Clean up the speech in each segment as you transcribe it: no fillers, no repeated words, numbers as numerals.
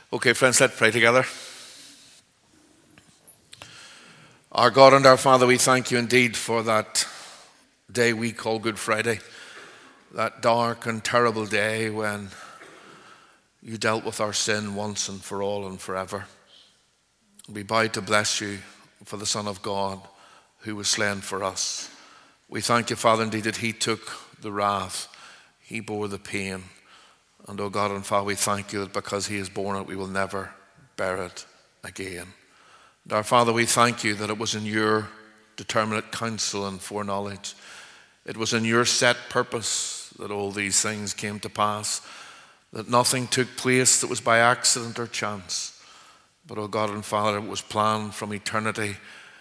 Okay, friends, let's pray together. Our God and our Father, we thank you indeed for that day we call Good Friday, that dark and terrible day when you dealt with our sin once and for all and forever. We bow to bless you for the Son of God who was slain for us. We thank you, Father, indeed, that he took the wrath, he bore the pain. And, oh God and Father, we thank you that because he has borne it, we will never bear it again. And our Father, we thank you that it was in your determinate counsel and foreknowledge. It was in your set purpose that all these things came to pass, that nothing took place that was by accident or chance. But, oh God and Father, it was planned from eternity.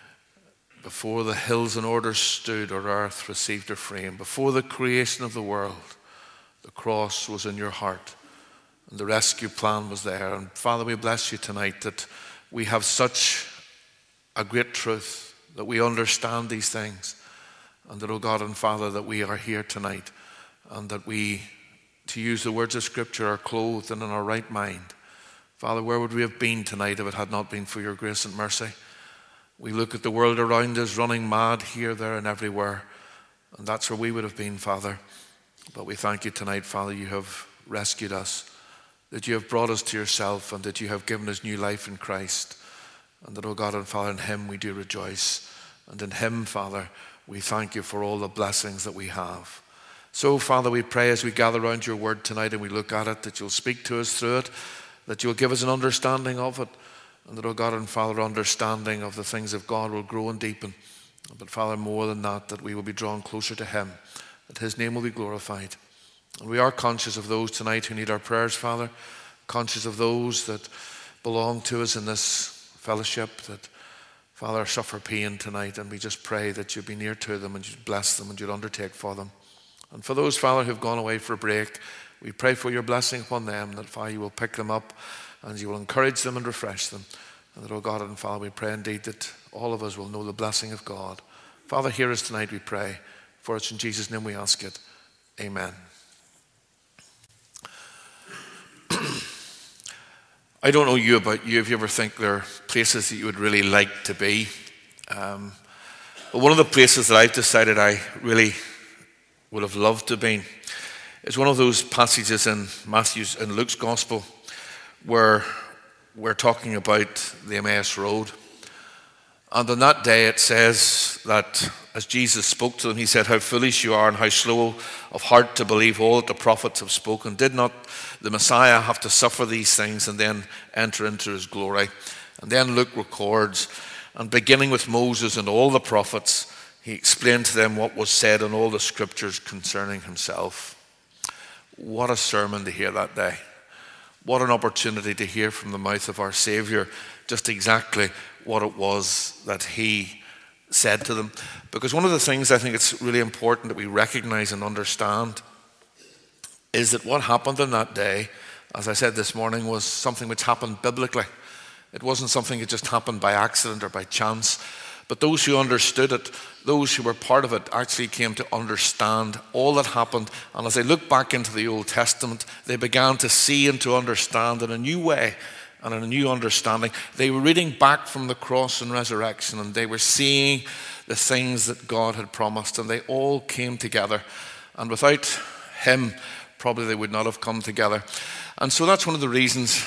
Before the hills and orders stood, or earth received her frame, before the creation of the world, the cross was in your heart, and the rescue plan was there. And Father, we bless you tonight that we have such a great truth, that we understand these things, and that, oh God and Father, that we are here tonight, and that we, to use the words of Scripture, are clothed and in our right mind. Father, where would we have been tonight if it had not been for your grace and mercy? We look at the world around us running mad here, there, and everywhere, and that's where we would have been, Father. But we thank you tonight, Father, you have rescued us, that you have brought us to yourself, and that you have given us new life in Christ. And that, oh God and Father, in him we do rejoice. And in him, Father, we thank you for all the blessings that we have. So, Father, we pray as we gather around your word tonight and we look at it, that you'll speak to us through it, that you'll give us an understanding of it. And that, oh God and Father, understanding of the things of God will grow and deepen. But, Father, more than that, that we will be drawn closer to him, that his name will be glorified. And we are conscious of those tonight who need our prayers, Father, conscious of those that belong to us in this fellowship, that, Father, suffer pain tonight, and we just pray that you'd be near to them and you'd bless them and you'd undertake for them. And for those, Father, who've gone away for a break, we pray for your blessing upon them, that, Father, you will pick them up and you will encourage them and refresh them. And that, oh God and Father, we pray indeed that all of us will know the blessing of God. Father, hear us tonight, we pray. For it's in Jesus' name we ask it. Amen. I don't know you about you, if you ever think there are places that you would really like to be. But one of the places that I've decided I really would have loved to be is one of those passages in Matthew's and Luke's Gospel where we're talking about the Emmaus Road. And on that day it says that as Jesus spoke to them, he said, "How foolish you are and how slow of heart to believe all that the prophets have spoken. Did not the Messiah have to suffer these things and then enter into his glory?" And then Luke records, and beginning with Moses and all the prophets, he explained to them what was said in all the scriptures concerning himself. What a sermon to hear that day. What an opportunity to hear from the mouth of our Savior just exactly what it was that he said to them. Because one of the things I think it's really important that we recognize and understand is that what happened on that day, as I said this morning, was something which happened biblically. It wasn't something that just happened by accident or by chance. But those who understood it, those who were part of it, actually came to understand all that happened. And as they looked back into the Old Testament, they began to see and to understand in a new way and in a new understanding. They were reading back from the cross and resurrection, and they were seeing the things that God had promised, and they all came together. And without him, probably they would not have come together. And so that's one of the reasons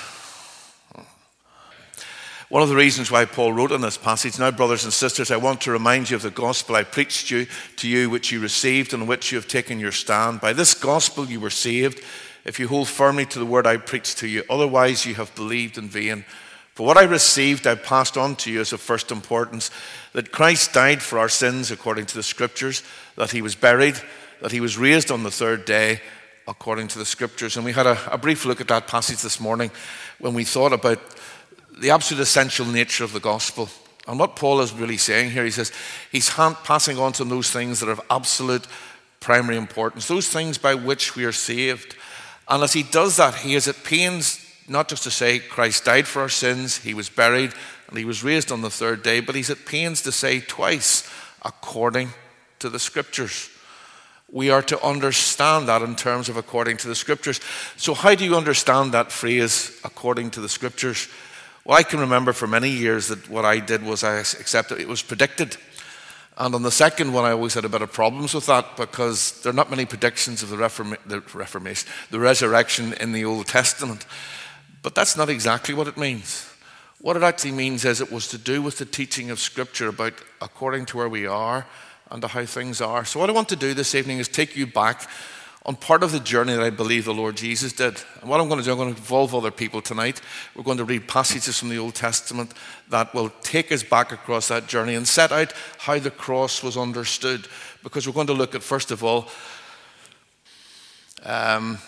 why Paul wrote in this passage. "Now, brothers and sisters, I want to remind you of the gospel I preached to you, which you received and in which you have taken your stand. By this gospel you were saved, if you hold firmly to the word I preached to you. Otherwise you have believed in vain. For what I received I passed on to you as of first importance, that Christ died for our sins according to the scriptures, that he was buried, that he was raised on the third day according to the scriptures." And we had a brief look at that passage this morning when we thought about the absolute essential nature of the gospel. And what Paul is really saying here, he says he's passing on to those things that are of absolute primary importance, those things by which we are saved. And as he does that, he is at pains not just to say Christ died for our sins, he was buried, and he was raised on the third day, but he's at pains to say twice, according to the scriptures. we are to understand that in terms of according to the Scriptures. So how do you understand that phrase, according to the Scriptures? Well, I can remember for many years that what I did was I accepted it was predicted. And on the second one, I always had a bit of problems with that because there are not many predictions of the resurrection in the Old Testament. But that's not exactly what it means. What it actually means is it was to do with the teaching of Scripture about according to where we are and to how things are. So what I want to do this evening is take you back on part of the journey that I believe the Lord Jesus did. And what I'm going to do, I'm going to involve other people tonight. We're going to read passages from the Old Testament that will take us back across that journey and set out how the cross was understood. Because we're going to look at, first of all, that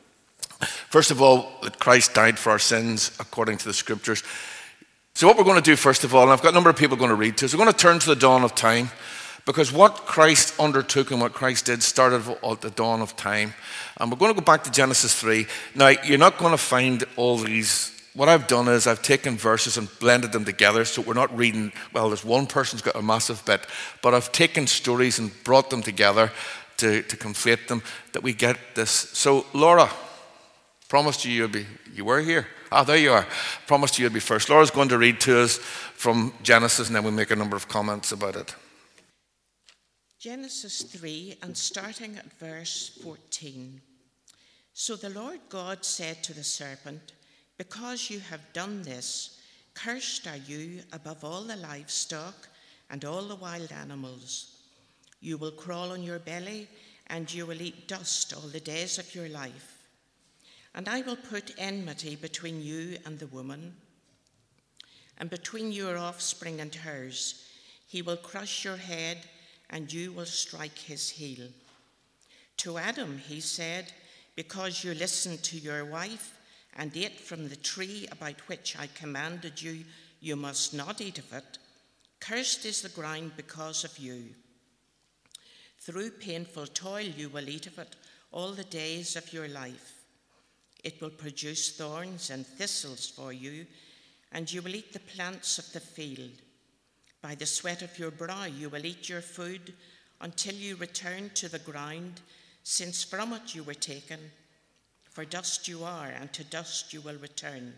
Christ died for our sins according to the Scriptures. So what we're going to do, first of all, and I've got a number of people going to read to us, we're going to turn to the dawn of time. Because what Christ undertook and what Christ did started at the dawn of time. And we're going to go back to Genesis 3. Now, you're not going to find all these. What I've done is I've taken verses and blended them together so we're not reading, well, there's one person's got a massive bit, but I've taken stories and brought them together to conflate them, that we get this. So, Laura, promised you were here. There you are. Promised you'd be first. Laura's going to read to us from Genesis and then we'll make a number of comments about it. Genesis 3, and starting at verse 14. So the Lord God said to the serpent, because you have done this, cursed are you above all the livestock and all the wild animals. You will crawl on your belly, and you will eat dust all the days of your life. And I will put enmity between you and the woman, and between your offspring and hers. He will crush your head, and you will strike his heel. To Adam he said, because you listened to your wife and ate from the tree about which I commanded you, you must not eat of it. Cursed is the ground because of you. Through painful toil you will eat of it all the days of your life. It will produce thorns and thistles for you, and you will eat the plants of the field. By the sweat of your brow you will eat your food until you return to the ground, since from it you were taken. For dust you are, and to dust you will return.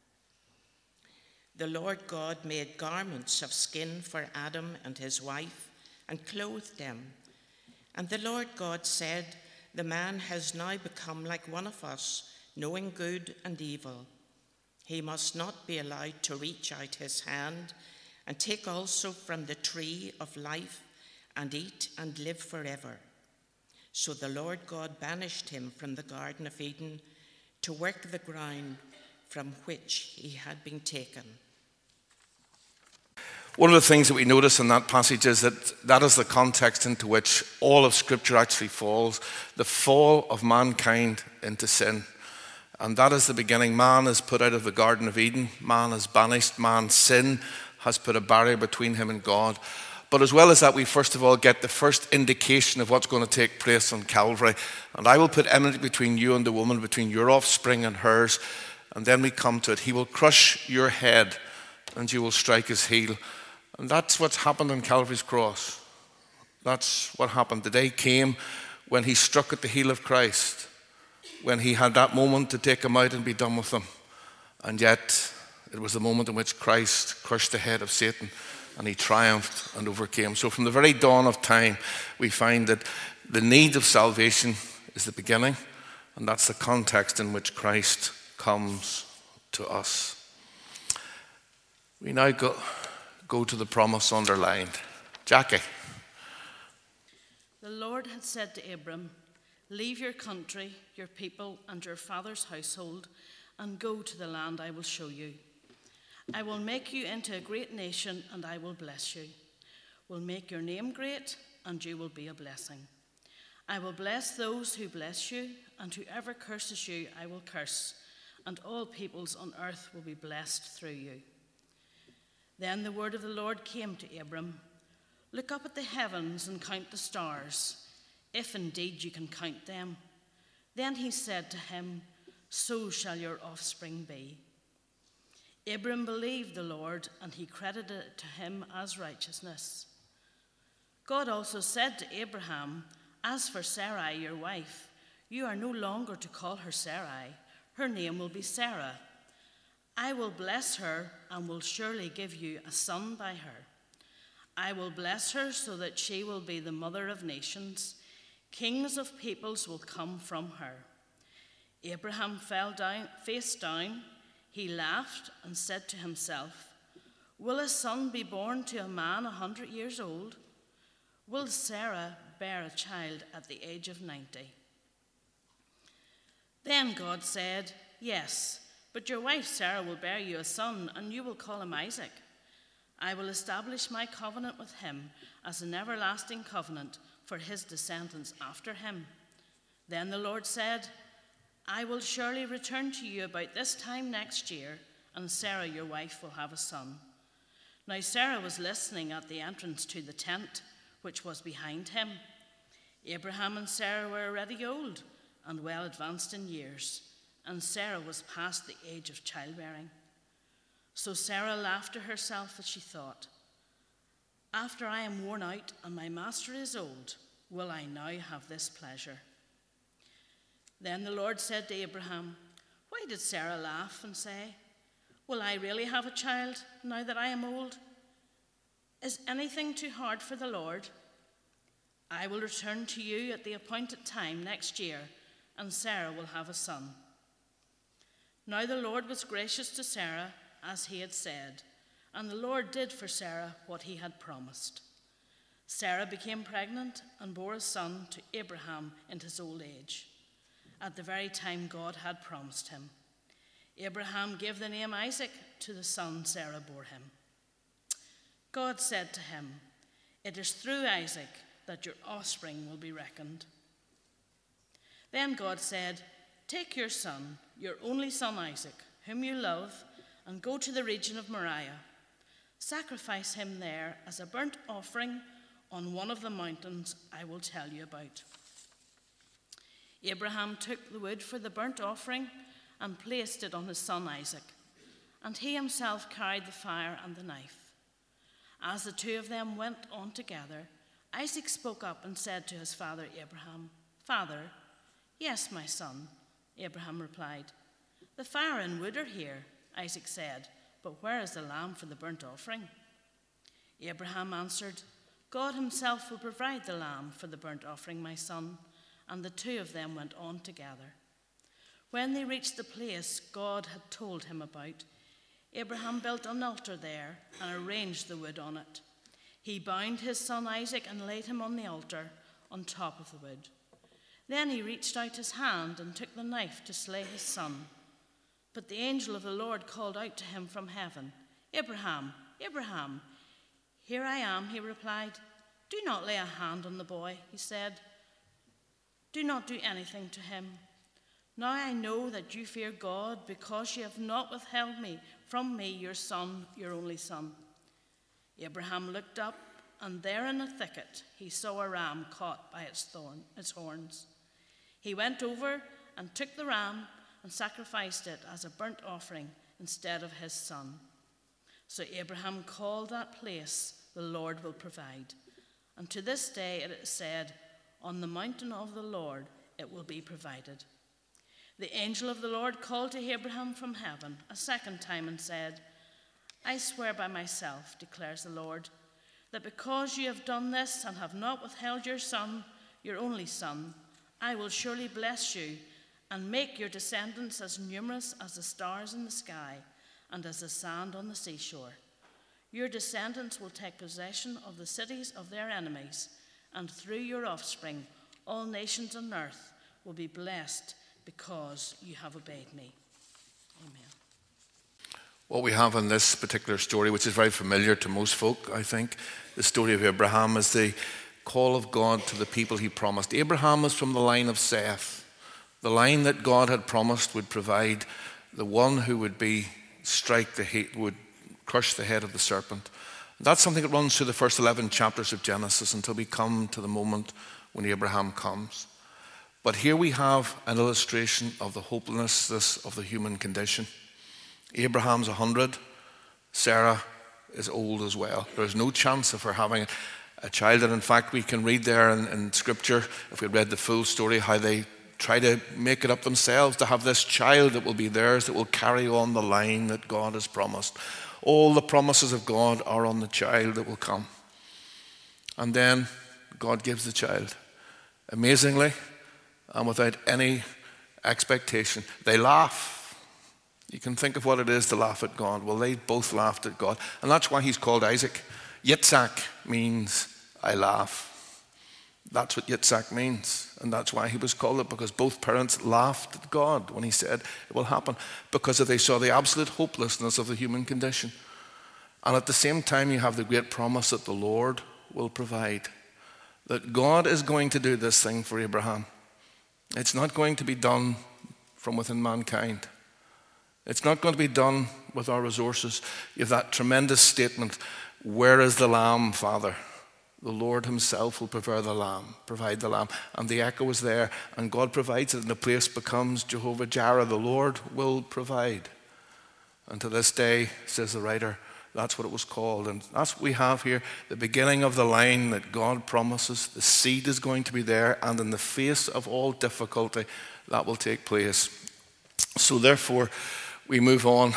The Lord God made garments of skin for Adam and his wife, and clothed them. And the Lord God said, the man has now become like one of us, knowing good and evil. He must not be allowed to reach out his hand and take also from the tree of life and eat and live forever. So the Lord God banished him from the Garden of Eden to work the ground from which he had been taken. One of the things that we notice in that passage is that is the context into which all of Scripture actually falls. The fall of mankind into sin. And that is the beginning. Man is put out of the Garden of Eden. Man is banished. Man's sin has put a barrier between him and God. But as well as that, we first of all get the first indication of what's going to take place on Calvary. And I will put enmity between you and the woman, between your offspring and hers. And then we come to it. He will crush your head and you will strike his heel. And that's what's happened on Calvary's cross. That's what happened. The day came when he struck at the heel of Christ, when he had that moment to take him out and be done with him. And yet, it was the moment in which Christ crushed the head of Satan and he triumphed and overcame. So from the very dawn of time, we find that the need of salvation is the beginning, and that's the context in which Christ comes to us. We now go to the promise underlined. Jackie. The Lord had said to Abram, leave your country, your people, and your father's household, and go to the land I will show you. I will make you into a great nation, and I will bless you. Will make your name great, and you will be a blessing. I will bless those who bless you, and whoever curses you I will curse, and all peoples on earth will be blessed through you. Then the word of the Lord came to Abram, look up at the heavens and count the stars, if indeed you can count them. Then he said to him, so shall your offspring be. Abram believed the Lord, and he credited it to him as righteousness. God also said to Abraham, As for Sarai, your wife, you are no longer to call her Sarai. Her name will be Sarah. I will bless her and will surely give you a son by her. I will bless her so that she will be the mother of nations. Kings of peoples will come from her. Abraham fell down, face down. He laughed and said to himself, will a son be born to a man 100 years old? Will Sarah bear a child at the age of 90? Then God said, yes, but your wife Sarah will bear you a son, and you will call him Isaac. I will establish my covenant with him as an everlasting covenant for his descendants after him. Then the Lord said, I will surely return to you about this time next year, and Sarah your wife will have a son. Now Sarah was listening at the entrance to the tent, which was behind him. Abraham and Sarah were already old and well advanced in years, and Sarah was past the age of childbearing. So Sarah laughed to herself as she thought, after I am worn out and my master is old, will I now have this pleasure? Then the Lord said to Abraham, why did Sarah laugh and say, will I really have a child now that I am old? Is anything too hard for the Lord? I will return to you at the appointed time next year, and Sarah will have a son. Now the Lord was gracious to Sarah, as he had said, and the Lord did for Sarah what he had promised. Sarah became pregnant and bore a son to Abraham in his old age, at the very time God had promised him. Abraham gave the name Isaac to the son Sarah bore him. God said to him, it is through Isaac that your offspring will be reckoned. Then God said, take your son, your only son Isaac, whom you love, and go to the region of Moriah. Sacrifice him there as a burnt offering on one of the mountains I will tell you about. Abraham took the wood for the burnt offering and placed it on his son Isaac, and he himself carried the fire and the knife. As the two of them went on together, Isaac spoke up and said to his father Abraham, Father, yes, my son, Abraham replied. The fire and wood are here, Isaac said, but where is the lamb for the burnt offering? Abraham answered, God himself will provide the lamb for the burnt offering, my son. And the two of them went on together. When they reached the place God had told him about, Abraham built an altar there and arranged the wood on it. He bound his son Isaac and laid him on the altar on top of the wood. Then he reached out his hand and took the knife to slay his son. But the angel of the Lord called out to him from heaven, Abraham, Abraham. Here I am, he replied. Do not lay a hand on the boy, he said. Do not do anything to him. Now I know that you fear God, because you have not withheld from me your son, your only son. Abraham looked up, and there in a thicket he saw a ram caught by its horns. He went over and took the ram and sacrificed it as a burnt offering instead of his son. So Abraham called that place, the Lord will provide. And to this day it is said, on the mountain of the Lord it will be provided. The angel of the Lord called to Abraham from heaven a second time and said, I swear by myself, declares the Lord, that because you have done this and have not withheld your son, your only son, I will surely bless you and make your descendants as numerous as the stars in the sky and as the sand on the seashore. Your descendants will take possession of the cities of their enemies, and through your offspring all nations on earth will be blessed because you have obeyed me. Amen. What we have in this particular story, which is very familiar to most folk, I think, the story of Abraham, is the call of God to the people he promised. Abraham was from the line of Seth, the line that God had promised would provide the one who would would crush the head of the serpent. That's something that runs through the first 11 chapters of Genesis until we come to the moment when Abraham comes. But here we have an illustration of the hopelessness of the human condition. Abraham's 100, Sarah is old as well. There's no chance of her having a child. And in fact, we can read there in Scripture, if we read the full story, how they try to make it up themselves to have this child that will be theirs, that will carry on the line that God has promised. All the promises of God are on the child that will come. And then God gives the child. Amazingly, and without any expectation, they laugh. You can think of what it is to laugh at God. Well, they both laughed at God. And that's why he's called Isaac. Yitzhak means I laugh. That's what Yitzhak means. And that's why he was called it, because both parents laughed at God when he said it will happen, because they saw the absolute hopelessness of the human condition. And at the same time, you have the great promise that the Lord will provide. That God is going to do this thing for Abraham. It's not going to be done from within mankind. It's not going to be done with our resources. You have that tremendous statement, "Where is the lamb, Father?" The Lord himself will provide the lamb. And the echo is there, and God provides it, and the place becomes Jehovah Jireh. The Lord will provide. And to this day, says the writer, that's what it was called. And that's what we have here, the beginning of the line that God promises. The seed is going to be there, and in the face of all difficulty, that will take place. So therefore, we move on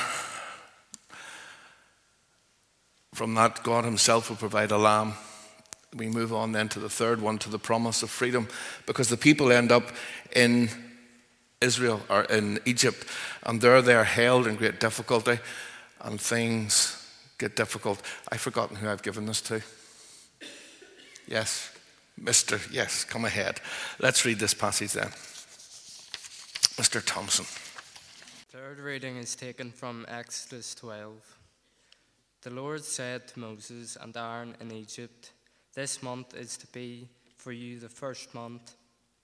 from that. God himself will provide a lamb. We move on then to the third one, to the promise of freedom, because the people end up in Israel, or in Egypt, and there they are held in great difficulty, and things get difficult. I've forgotten who I've given this to. Yes, yes, come ahead. Let's read this passage then. Mr. Thompson. Third reading is taken from Exodus 12. The Lord said to Moses and Aaron in Egypt, "This month is to be for you the first month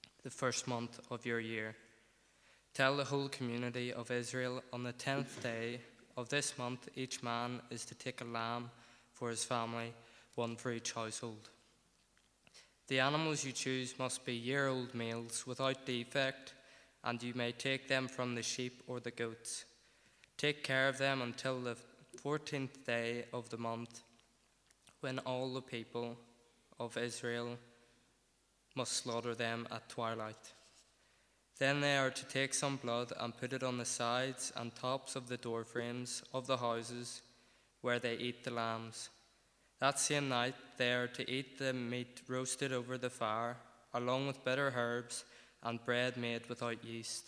of your year. Tell the whole community of Israel, on the 10th day of this month, each man is to take a lamb for his family, one for each household. The animals you choose must be year-old males without defect, and you may take them from the sheep or the goats. Take care of them until the 14th day of the month, when all the people of Israel must slaughter them at twilight. Then they are to take some blood and put it on the sides and tops of the door frames of the houses where they eat the lambs. That same night they are to eat the meat roasted over the fire, along with bitter herbs and bread made without yeast.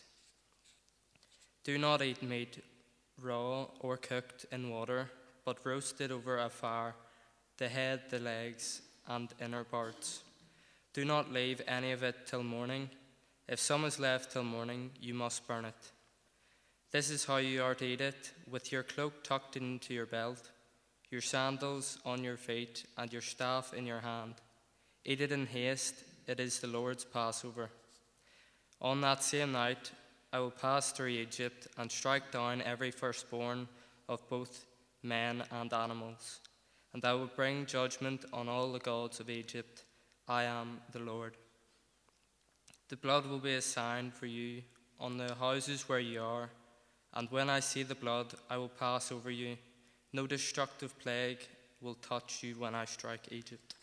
Do not eat meat raw or cooked in water, but roasted over a fire, the head, the legs, and inner parts. Do not leave any of it till morning. If some is left till morning, you must burn it. This is how you are to eat it, with your cloak tucked into your belt, your sandals on your feet, and your staff in your hand. Eat it in haste, it is the Lord's Passover. On that same night, I will pass through Egypt and strike down every firstborn of both men and animals. And I will bring judgment on all the gods of Egypt. I am the Lord. The blood will be a sign for you on the houses where you are, and when I see the blood, I will pass over you. No destructive plague will touch you when I strike Egypt."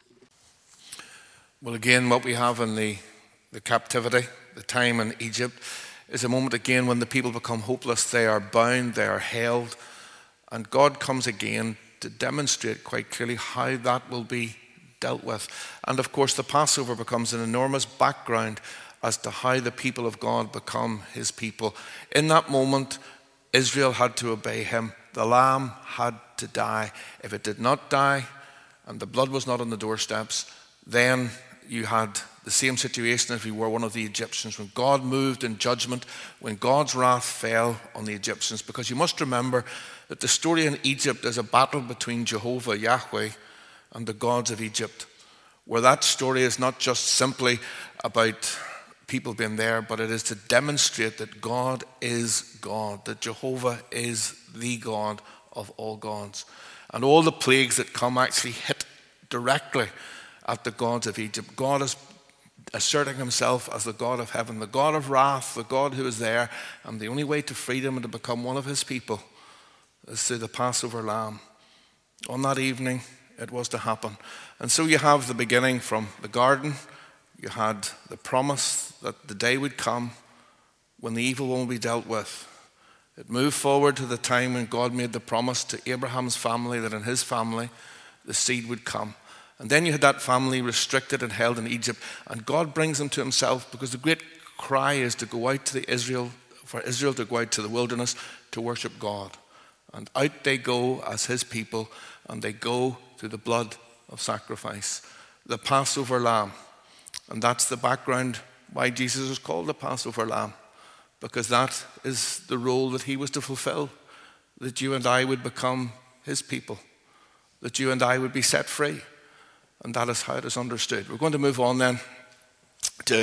Well, again, what we have in the captivity, the time in Egypt, is a moment again when the people become hopeless. They are bound, they are held, and God comes again to demonstrate quite clearly how that will be dealt with. And of course, the Passover becomes an enormous background as to how the people of God become his people. In that moment, Israel had to obey him. The lamb had to die. If it did not die, and the blood was not on the doorsteps, then you had the same situation as we were one of the Egyptians, when God moved in judgment, when God's wrath fell on the Egyptians. Because you must remember that the story in Egypt is a battle between Jehovah, Yahweh, and the gods of Egypt, where that story is not just simply about people being there, but it is to demonstrate that God is God, that Jehovah is the God of all gods. And all the plagues that come actually hit directly at the gods of Egypt. God is asserting himself as the God of heaven, the God of wrath, the God who is there, and the only way to freedom and to become one of his people is through the Passover lamb. On that evening it was to happen. And so you have the beginning from the garden. You had the promise that the day would come when the evil one would be dealt with. It moved forward to the time when God made the promise to Abraham's family that in his family the seed would come. And then you had that family restricted and held in Egypt. And God brings them to himself, because the great cry is to go out to for Israel to go out to the wilderness to worship God. And out they go as his people, and they go through the blood of sacrifice, the Passover lamb. And that's the background why Jesus is called the Passover lamb, because that is the role that he was to fulfill, that you and I would become his people, that you and I would be set free. And that is how it is understood. We're going to move on then to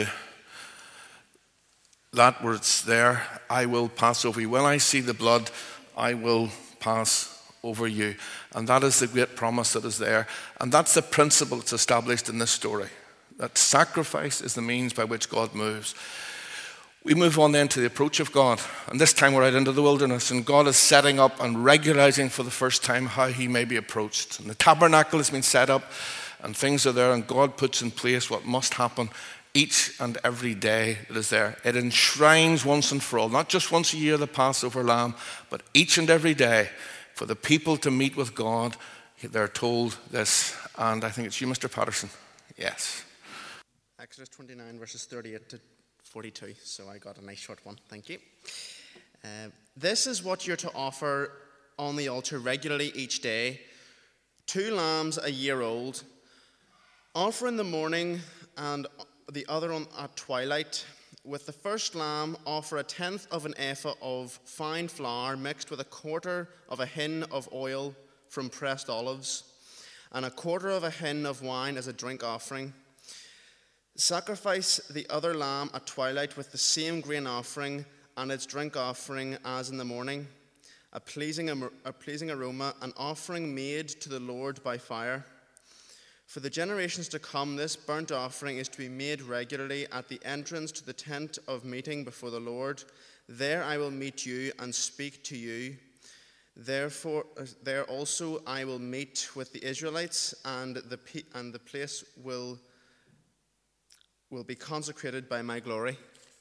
that where it's there, I will pass over you. When I see the blood, I will pass over you. And that is the great promise that is there. And that's the principle that's established in this story, that sacrifice is the means by which God moves. We move on then to the approach of God. And this time we're out into the wilderness, and God is setting up and regularizing for the first time how he may be approached. And the tabernacle has been set up, and things are there, and God puts in place what must happen each and every day that is there. It enshrines once and for all, not just once a year, the Passover lamb, but each and every day for the people to meet with God. They're told this, and I think it's you, Mr. Patterson. Yes. Exodus 29, verses 38 to 42. So I got a nice short one. Thank you. This is what you're to offer on the altar regularly each day: 2 lambs a year old. Offer in the morning and the other at twilight. With the first lamb, offer 1/10 of an ephah of fine flour mixed with 1/4 of a hin of oil from pressed olives, and 1/4 of a hin of wine as a drink offering. Sacrifice the other lamb at twilight with the same grain offering and its drink offering as in the morning, a pleasing aroma, an offering made to the Lord by fire. For the generations to come, this burnt offering is to be made regularly at the entrance to the tent of meeting before the Lord. There I will meet you and speak to you. Therefore, there also I will meet with the Israelites, and the place will be consecrated by my glory.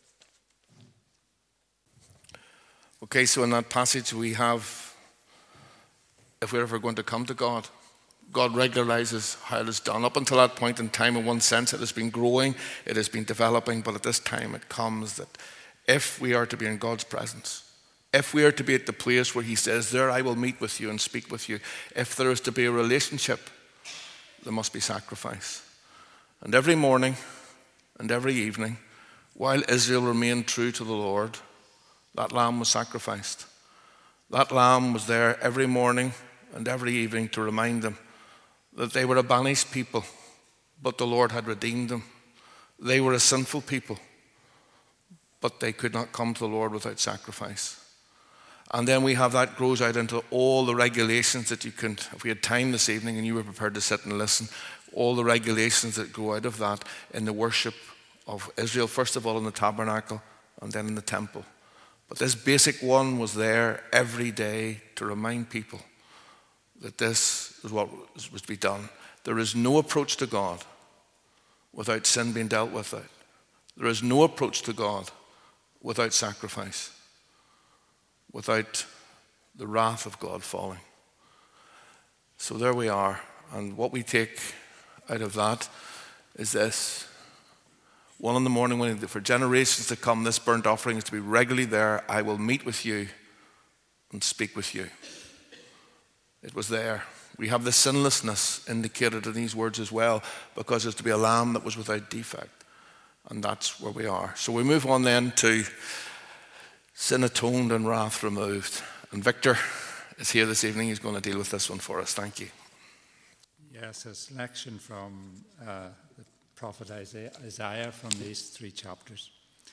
Okay, so in that passage we have, if we're ever going to come to God, God regularizes how it is done. Up until that point in time, in one sense, it has been growing, it has been developing, but at this time it comes that if we are to be in God's presence, if we are to be at the place where he says, there I will meet with you and speak with you, if there is to be a relationship, there must be sacrifice. And every morning and every evening, while Israel remained true to the Lord, that lamb was sacrificed. That lamb was there every morning and every evening to remind them that they were a banished people, but the Lord had redeemed them. They were a sinful people, but they could not come to the Lord without sacrifice. And then we have that grows out into all the regulations that you can, if we had time this evening and you were prepared to sit and listen, all the regulations that grow out of that in the worship of Israel, first of all in the tabernacle and then in the temple. But this basic one was there every day to remind people that this is what was to be done. There is no approach to God without sin being dealt with. There is no approach to God without sacrifice, without the wrath of God falling. So there we are. And what we take out of that is this. 1 in the morning, when for generations to come, this burnt offering is to be regularly there. I will meet with you and speak with you. It was there. We have the sinlessness indicated in these words as well, because it's to be a lamb that was without defect. And that's where we are. So we move on then to sin atoned and wrath removed. And Victor is here this evening. He's going to deal with this one for us. Thank you. Yes, a selection from the prophet Isaiah from these 3 chapters.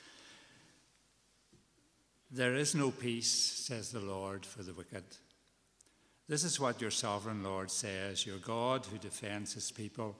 There is no peace, says the Lord, for the wicked. This is what your sovereign Lord says, your God who defends his people.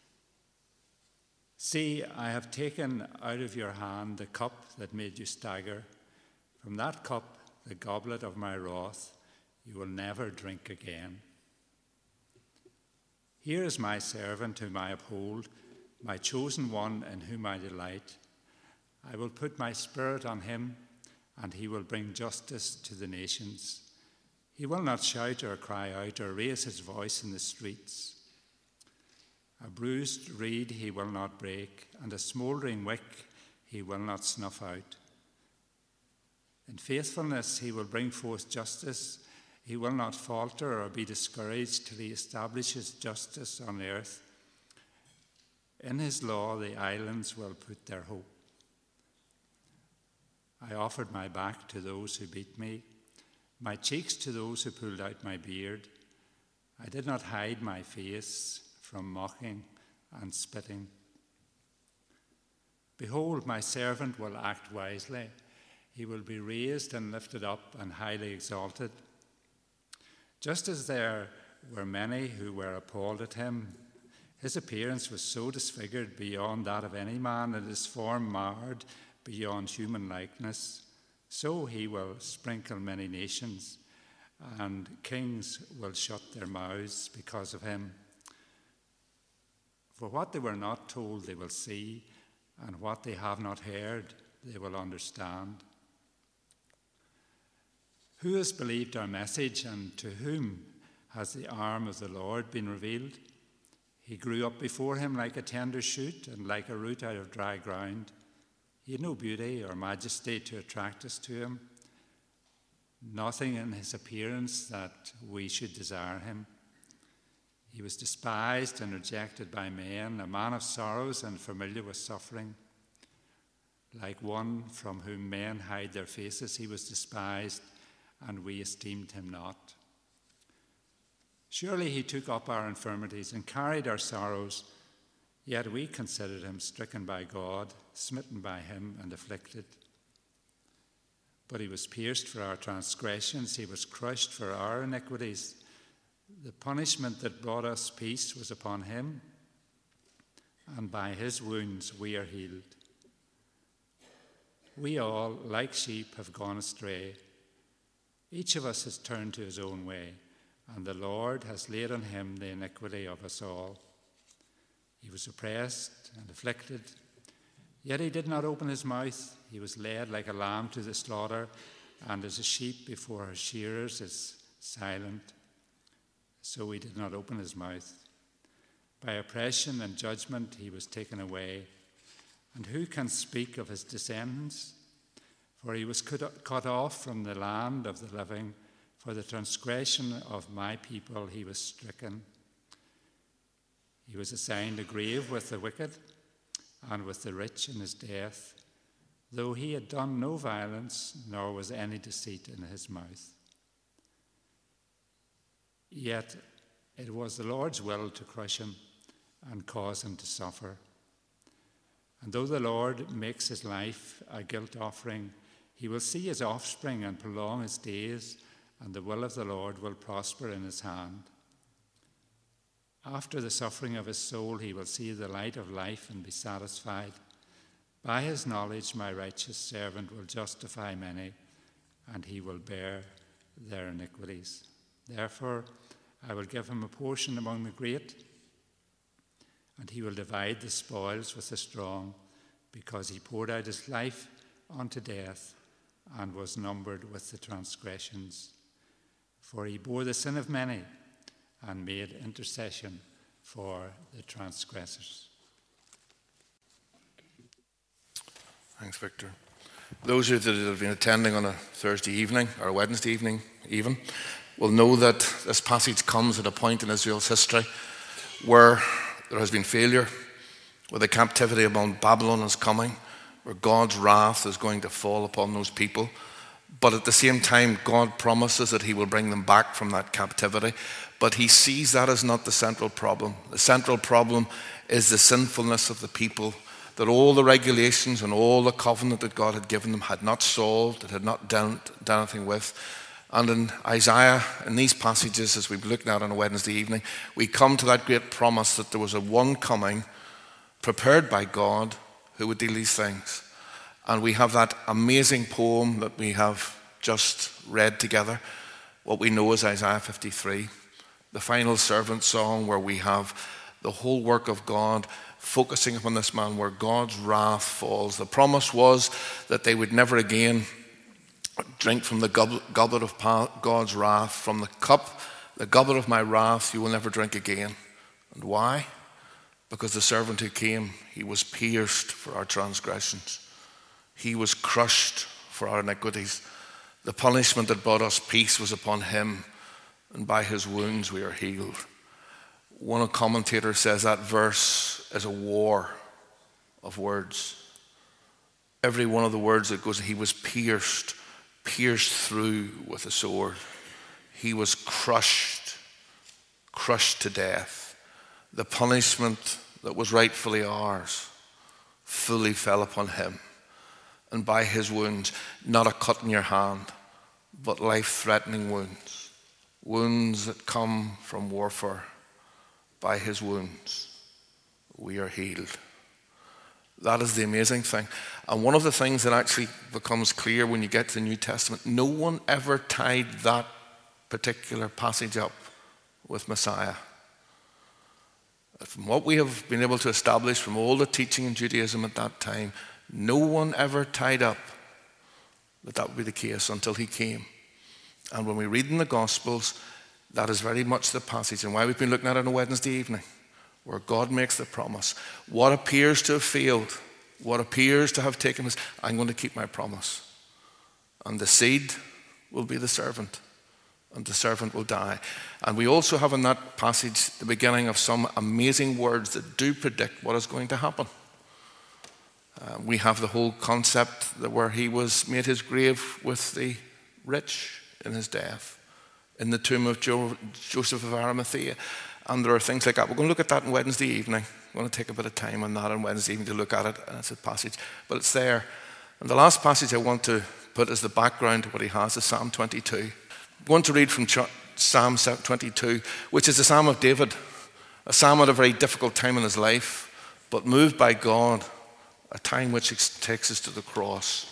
See, I have taken out of your hand the cup that made you stagger. From that cup, the goblet of my wrath, you will never drink again. Here is my servant whom I uphold, my chosen one in whom I delight. I will put my spirit on him, and he will bring justice to the nations. He will not shout or cry out or raise his voice in the streets. A bruised reed he will not break, and a smouldering wick he will not snuff out. In faithfulness he will bring forth justice. He will not falter or be discouraged till he establishes justice on earth. In his law the islands will put their hope. I offered my back to those who beat me, my cheeks to those who pulled out my beard. I did not hide my face from mocking and spitting. Behold, my servant will act wisely. He will be raised and lifted up and highly exalted. Just as there were many who were appalled at him, his appearance was so disfigured beyond that of any man, and his form marred beyond human likeness. So he will sprinkle many nations, and kings will shut their mouths because of him. For what they were not told they will see, and what they have not heard they will understand. Who has believed our message, and to whom has the arm of the Lord been revealed? He grew up before him like a tender shoot and like a root out of dry ground. He had no beauty or majesty to attract us to him, nothing in his appearance that we should desire him. He was despised and rejected by men, a man of sorrows and familiar with suffering. Like one from whom men hide their faces, he was despised, and we esteemed him not. Surely he took up our infirmities and carried our sorrows, yet we considered him stricken by God, smitten by him, and afflicted. But he was pierced for our transgressions, he was crushed for our iniquities. The punishment that brought us peace was upon him, and by his wounds we are healed. We all, like sheep, have gone astray. Each of us has turned to his own way, and the Lord has laid on him the iniquity of us all. He was oppressed and afflicted, yet he did not open his mouth. He was led like a lamb to the slaughter, and as a sheep before her shearers is silent, so he did not open his mouth. By oppression and judgment he was taken away. And who can speak of his descendants? For he was cut off from the land of the living. For the transgression of my people he was stricken. He was assigned a grave with the wicked and with the rich in his death, though he had done no violence, nor was any deceit in his mouth. Yet it was the Lord's will to crush him and cause him to suffer. And though the Lord makes his life a guilt offering, he will see his offspring and prolong his days, and the will of the Lord will prosper in his hand. After the suffering of his soul, he will see the light of life and be satisfied. By his knowledge, my righteous servant will justify many, and he will bear their iniquities. Therefore, I will give him a portion among the great, and he will divide the spoils with the strong, because he poured out his life unto death and was numbered with the transgressions. For he bore the sin of many and made intercession for the transgressors. Thanks, Victor. Those of you that have been attending on a Thursday evening or a Wednesday evening even will know that this passage comes at a point in Israel's history where there has been failure, where the captivity upon Babylon is coming, where God's wrath is going to fall upon those people. But at the same time, God promises that he will bring them back from that captivity. But he sees that as not the central problem. The central problem is the sinfulness of the people, that all the regulations and all the covenant that God had given them had not solved, it had not done anything with. And in Isaiah, in these passages, as we've looked at on a Wednesday evening, we come to that great promise that there was a one coming prepared by God who would deal these things. And we have that amazing poem that we have just read together, what we know as Isaiah 53. the final servant song, where we have the whole work of God focusing upon this man, where God's wrath falls. The promise was that they would never again drink from the goblet of God's wrath. From the cup, the goblet of my wrath, you will never drink again. And why? Because the servant who came, he was pierced for our transgressions. He was crushed for our iniquities. The punishment that brought us peace was upon him, and by his wounds we are healed. One commentator says that verse is a war of words. Every one of the words that goes, he was pierced through with a sword. He was crushed to death. The punishment that was rightfully ours fully fell upon him. And by his wounds, not a cut in your hand, but life-threatening wounds. Wounds that come from warfare. By his wounds, we are healed. That is the amazing thing. And one of the things that actually becomes clear when you get to the New Testament, no one ever tied that particular passage up with Messiah. From what we have been able to establish from all the teaching in Judaism at that time, no one ever tied up that would be the case until he came. And when we read in the Gospels, that is very much the passage, and why we've been looking at it on a Wednesday evening, where God makes the promise. What appears to have failed, what appears to have taken us, I'm going to keep my promise. And the seed will be the servant, and the servant will die. And we also have in that passage the beginning of some amazing words that do predict what is going to happen. We have the whole concept that where he was made his grave with the rich in his death, in the tomb of Joseph of Arimathea. And there are things like that. We're going to look at that on Wednesday evening. We're going to take a bit of time on that on Wednesday evening to look at it, and it's a passage, but it's there. And the last passage I want to put as the background to what he has is Psalm 22. I'm going to read from Psalm 22, which is a psalm of David, a psalm at a very difficult time in his life, but moved by God, a time which takes us to the cross.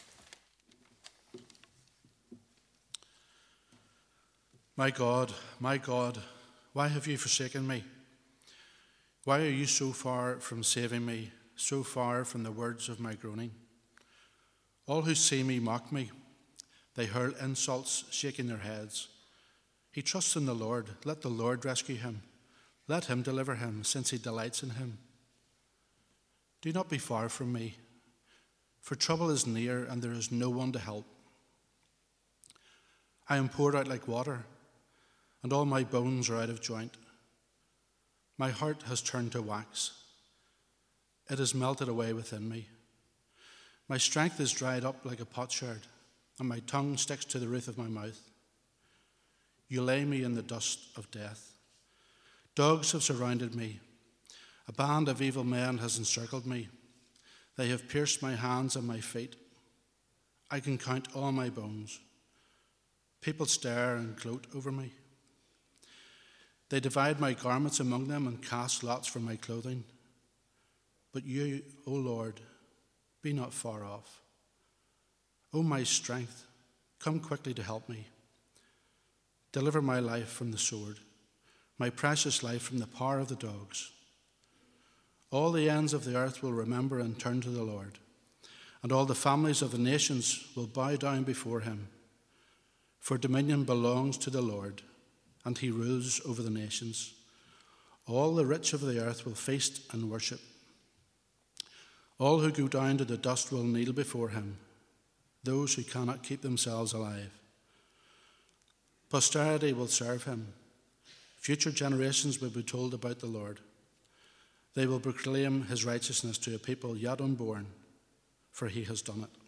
My God, why have you forsaken me? Why are you so far from saving me, so far from the words of my groaning? All who see me mock me. They hurl insults, shaking their heads. He trusts in the Lord. Let the Lord rescue him. Let him deliver him, since he delights in him. Do not be far from me, for trouble is near and there is no one to help. I am poured out like water, and all my bones are out of joint. My heart has turned to wax. It has melted away within me. My strength is dried up like a potsherd, and my tongue sticks to the roof of my mouth. You lay me in the dust of death. Dogs have surrounded me. A band of evil men has encircled me. They have pierced my hands and my feet. I can count all my bones. People stare and gloat over me. They divide my garments among them and cast lots for my clothing. But you, O Lord, be not far off. O my strength, come quickly to help me. Deliver my life from the sword, my precious life from the power of the dogs. All the ends of the earth will remember and turn to the Lord, and all the families of the nations will bow down before him. For dominion belongs to the Lord, and he rules over the nations. All the rich of the earth will feast and worship. All who go down to the dust will kneel before him, those who cannot keep themselves alive. Posterity will serve him. Future generations will be told about the Lord. They will proclaim his righteousness to a people yet unborn, for he has done it.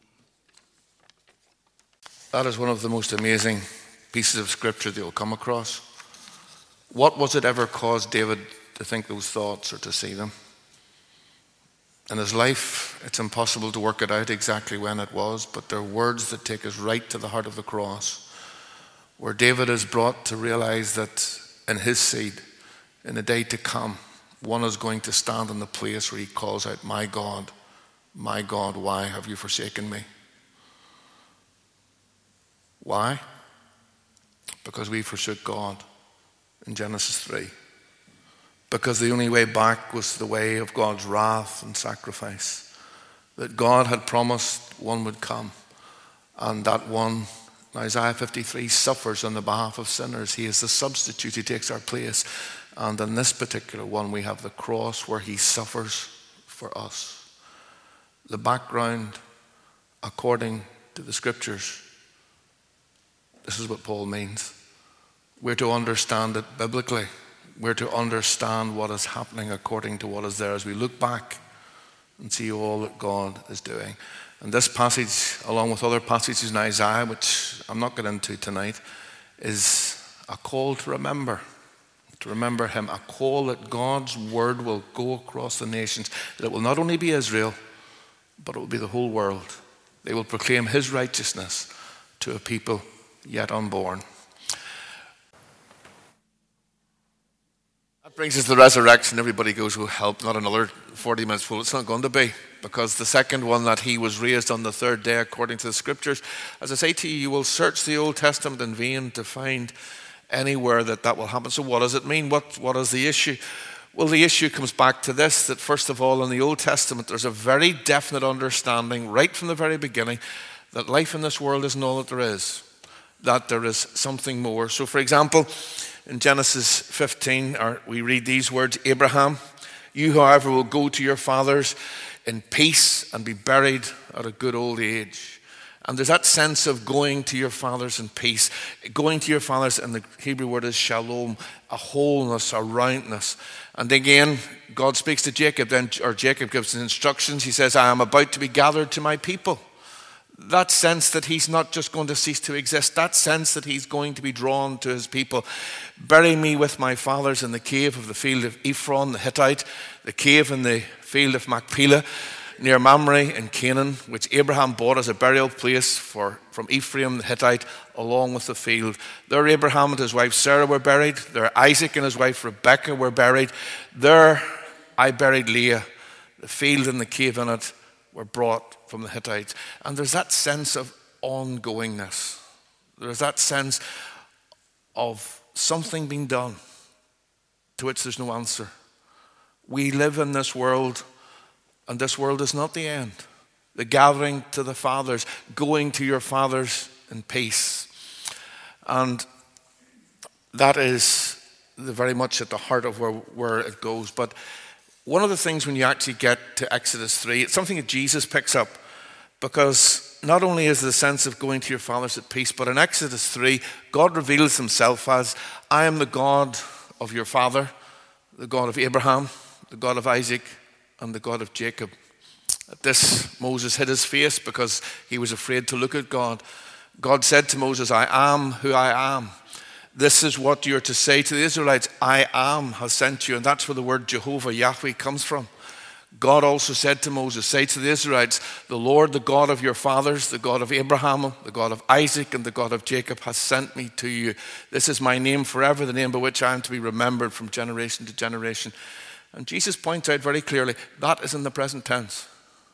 That is one of the most amazing pieces of scripture that you'll come across. What was it ever caused David to think those thoughts or to see them? In his life, it's impossible to work it out exactly when it was, but there are words that take us right to the heart of the cross, where David is brought to realize that in his seed, in the day to come, one is going to stand in the place where he calls out, my God, why have you forsaken me? Why? Because we forsook God. in Genesis 3. Because the only way back was the way of God's wrath and sacrifice. That God had promised one would come. And that one, Isaiah 53, suffers on the behalf of sinners. He is the substitute. He takes our place. And in this particular one, we have the cross where he suffers for us. The background, according to the scriptures, this is what Paul means. We're to understand it biblically. We're to understand what is happening according to what is there as we look back and see all that God is doing. And this passage, along with other passages in Isaiah, which I'm not getting into tonight, is a call to remember him, a call that God's word will go across the nations, that it will not only be Israel, but it will be the whole world. They will proclaim his righteousness to a people yet unborn. That brings us to the resurrection. Everybody goes, oh, help, not another 40 minutes full. It's not going to be, because the second one, that he was raised on the third day according to the scriptures. As I say to you, you will search the Old Testament in vain to find anywhere that will happen. So what does it mean? What is the issue? Well, the issue comes back to this, that first of all, in the Old Testament, there's a very definite understanding right from the very beginning that life in this world isn't all that there is, that there is something more. So, for example, in Genesis 15, we read these words, Abraham, you, however, will go to your fathers in peace and be buried at a good old age. And there's that sense of going to your fathers in peace. Going to your fathers, and the Hebrew word is shalom, a wholeness, a roundness. And again, God speaks to Jacob, or Jacob gives his instructions. He says, I am about to be gathered to my people. That sense that he's not just going to cease to exist, that sense that he's going to be drawn to his people. Bury me with my fathers in the cave of the field of Ephron the Hittite, the cave in the field of Machpelah, near Mamre in Canaan, which Abraham bought as a burial place from Ephraim the Hittite, along with the field. There Abraham and his wife Sarah were buried. There Isaac and his wife Rebekah were buried. There I buried Leah. The field and the cave in it were brought from the Hittites. And there's that sense of ongoingness. There's that sense of something being done to which there's no answer. We live in this world, and this world is not the end. The gathering to the fathers, going to your fathers in peace. And that is very much at the heart of where it goes. But one of the things when you actually get to Exodus 3, it's something that Jesus picks up, because not only is the sense of going to your fathers at peace, but in Exodus 3, God reveals himself as, I am the God of your father, the God of Abraham, the God of Isaac, and the God of Jacob. At this, Moses hid his face because he was afraid to look at God. God said to Moses, I am who I am. This is what you're to say to the Israelites. I am has sent you. And that's where the word Jehovah, Yahweh, comes from. God also said to Moses, say to the Israelites, the Lord, the God of your fathers, the God of Abraham, the God of Isaac, and the God of Jacob has sent me to you. This is my name forever, the name by which I am to be remembered from generation to generation. And Jesus points out very clearly, that is in the present tense.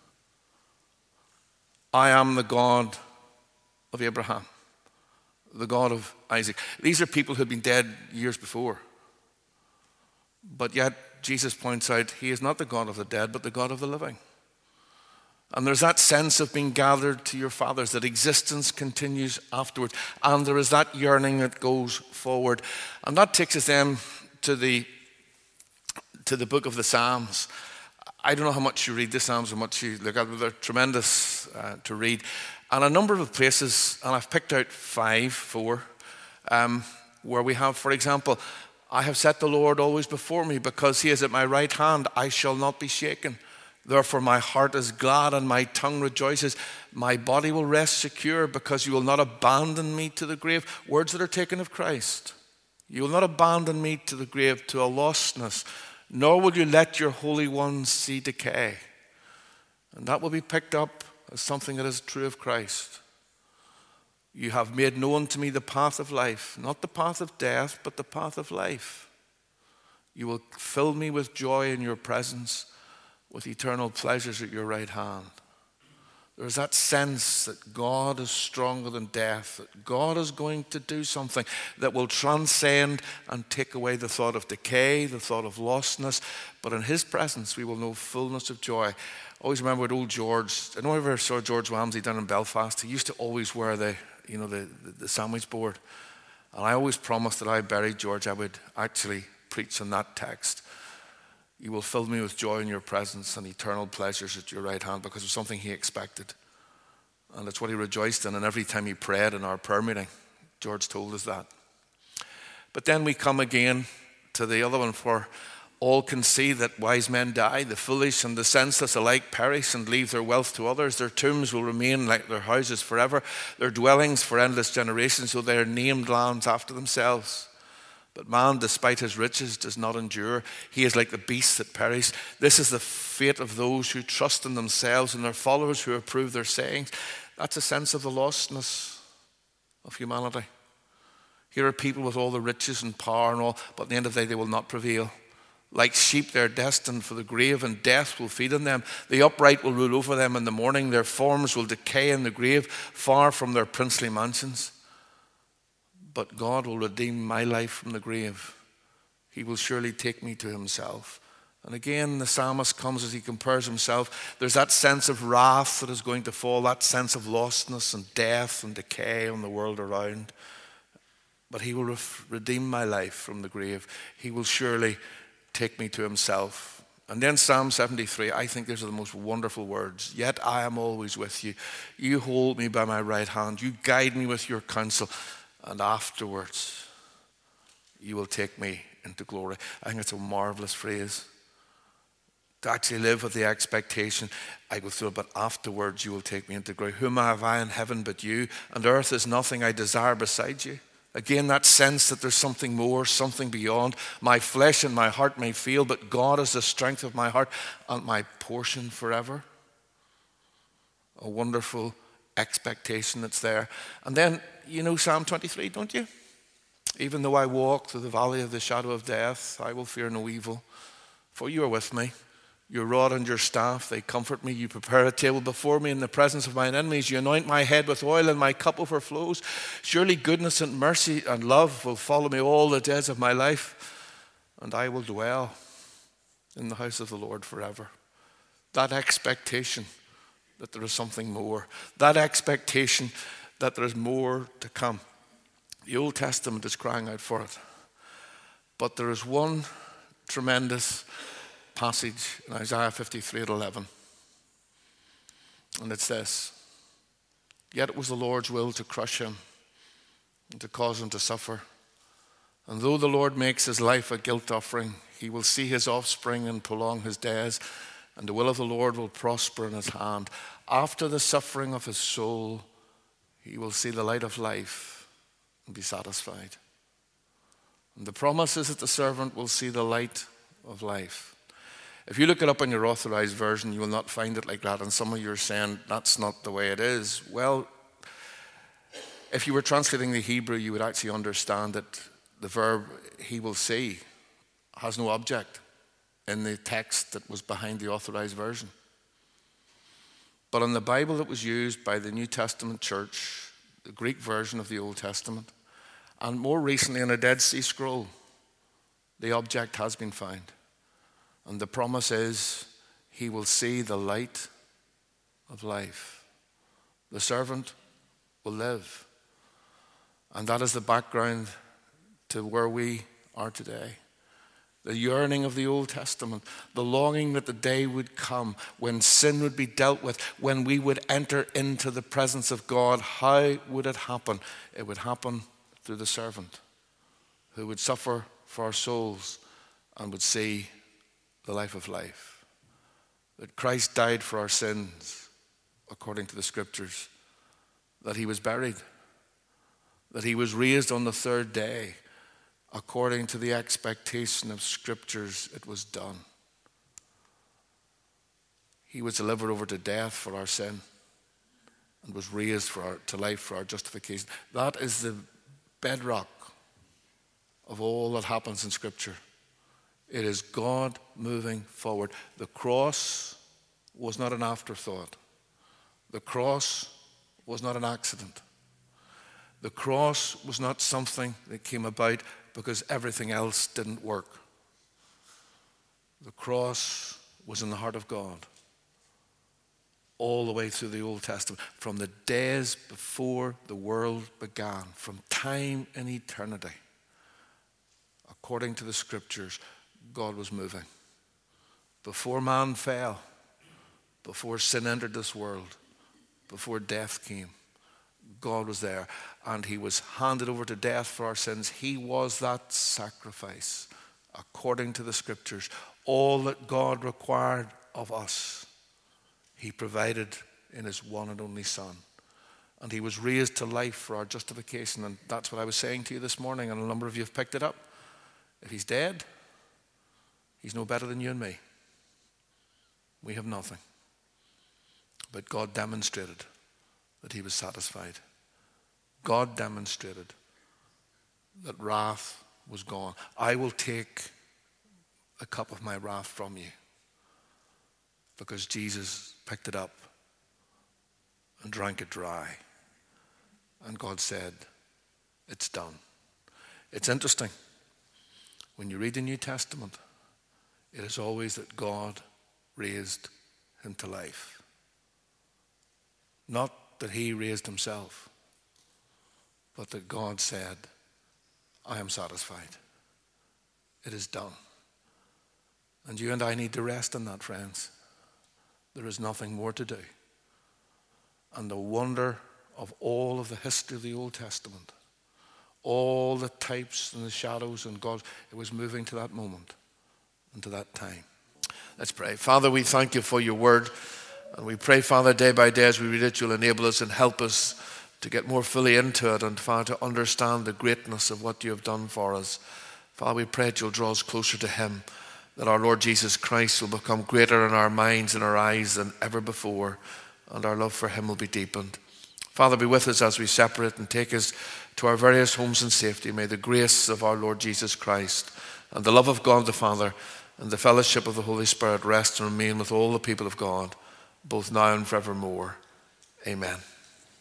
I am the God of Abraham, the God of Isaac. These are people who had been dead years before. But yet, Jesus points out, he is not the God of the dead, but the God of the living. And there's that sense of being gathered to your fathers, that existence continues afterwards. And there is that yearning that goes forward. And that takes us then to the book of the Psalms. I don't know how much you read the Psalms, how much you look at them. They're tremendous to read. And a number of places, and I've picked out four, where we have, for example, I have set the Lord always before me, because he is at my right hand, I shall not be shaken. Therefore my heart is glad and my tongue rejoices. My body will rest secure, because you will not abandon me to the grave. Words that are taken of Christ. You will not abandon me to the grave, to a lostness, nor will you let your Holy One see decay. And that will be picked up as something that is true of Christ. You have made known to me the path of life, not the path of death, but the path of life. You will fill me with joy in your presence, with eternal pleasures at your right hand. There's that sense that God is stronger than death, that God is going to do something that will transcend and take away the thought of decay, the thought of lostness. But in his presence, we will know fullness of joy. I always remember with old George. I don't know if you ever saw George Ramsay down in Belfast. He used to always wear the sandwich board. And I always promised that I buried George, I would actually preach on that text. You will fill me with joy in your presence and eternal pleasures at your right hand, because it was something he expected. And it's what he rejoiced in. And every time he prayed in our prayer meeting, George told us that. But then we come again to the other one, for all can see that wise men die, the foolish and the senseless alike perish and leave their wealth to others. Their tombs will remain like their houses forever, their dwellings for endless generations, so they are named lands after themselves. But man, despite his riches, does not endure. He is like the beasts that perish. This is the fate of those who trust in themselves and their followers who approve their sayings. That's a sense of the lostness of humanity. Here are people with all the riches and power and all, but at the end of the day they will not prevail. Like sheep, they are destined for the grave, and death will feed on them. The upright will rule over them in the morning. Their forms will decay in the grave, far from their princely mansions. But God will redeem my life from the grave. He will surely take me to himself. And again, the psalmist comes as he compares himself. There's that sense of wrath that is going to fall, that sense of lostness and death and decay on the world around. But he will redeem my life from the grave. He will surely take me to himself. And then Psalm 73, I think these are the most wonderful words. Yet I am always with you. You hold me by my right hand. You guide me with your counsel. And afterwards, you will take me into glory. I think it's a marvelous phrase. To actually live with the expectation, I go through it, but afterwards you will take me into glory. Whom have I in heaven but you? And earth is nothing I desire beside you. Again, that sense that there's something more, something beyond. My flesh and my heart may fail, but God is the strength of my heart and my portion forever. A wonderful expectation that's there. And then, you know Psalm 23, don't you? Even though I walk through the valley of the shadow of death, I will fear no evil, for you are with me. Your rod and your staff, they comfort me. You prepare a table before me in the presence of mine enemies. You anoint my head with oil and my cup overflows. Surely goodness and mercy and love will follow me all the days of my life, and I will dwell in the house of the Lord forever. That expectation that there is something more. That expectation that there is more to come. The Old Testament is crying out for it. But there is one tremendous passage in Isaiah 53:11. And it's this. Yet it was the Lord's will to crush him and to cause him to suffer. And though the Lord makes his life a guilt offering, he will see his offspring and prolong his days, and the will of the Lord will prosper in his hand. After the suffering of his soul, he will see the light of life and be satisfied. And the promise is that the servant will see the light of life. If you look it up in your authorized version, you will not find it like that. And some of you are saying, that's not the way it is. Well, if you were translating the Hebrew, you would actually understand that the verb he will see has no object in the text that was behind the authorized version. But in the Bible that was used by the New Testament church, the Greek version of the Old Testament, and more recently in a Dead Sea Scroll, the object has been found. And the promise is he will see the light of life. The servant will live. And that is the background to where we are today. The yearning of the Old Testament, the longing that the day would come when sin would be dealt with, when we would enter into the presence of God. How would it happen? It would happen through the servant who would suffer for our souls and would see the life of life. That Christ died for our sins according to the scriptures. That he was buried. That he was raised on the third day according to the expectation of scriptures. It was done. He was delivered over to death for our sin and was raised to life for our justification. That is the bedrock of all that happens in scripture. It is God moving forward. The cross was not an afterthought. The cross was not an accident. The cross was not something that came about because everything else didn't work. The cross was in the heart of God all the way through the Old Testament, from the days before the world began, from time and eternity. According to the scriptures, God was moving. Before man fell, before sin entered this world, before death came, God was there, and he was handed over to death for our sins. He was that sacrifice, according to the scriptures. All that God required of us, he provided in his one and only Son. And he was raised to life for our justification. And that's what I was saying to you this morning, and a number of you have picked it up. If he's dead, he's no better than you and me. We have nothing. But God demonstrated that he was satisfied. God demonstrated that wrath was gone. I will take a cup of my wrath from you, because Jesus picked it up and drank it dry. And God said, it's done. It's interesting. When you read the New Testament, it is always that God raised him to life. Not that he raised himself, but that God said, I am satisfied. It is done. And you and I need to rest in that, friends. There is nothing more to do. And the wonder of all of the history of the Old Testament, all the types and the shadows and God, it was moving to that moment and to that time. Let's pray. Father, we thank you for your word. And we pray, Father, day by day as we read it, you'll enable us and help us to get more fully into it and, Father, to understand the greatness of what you have done for us. Father, we pray that you'll draw us closer to him, that our Lord Jesus Christ will become greater in our minds and our eyes than ever before, and our love for him will be deepened. Father, be with us as we separate and take us to our various homes in safety. May the grace of our Lord Jesus Christ and the love of God the Father and the fellowship of the Holy Spirit rest and remain with all the people of God, both now and forevermore. Amen.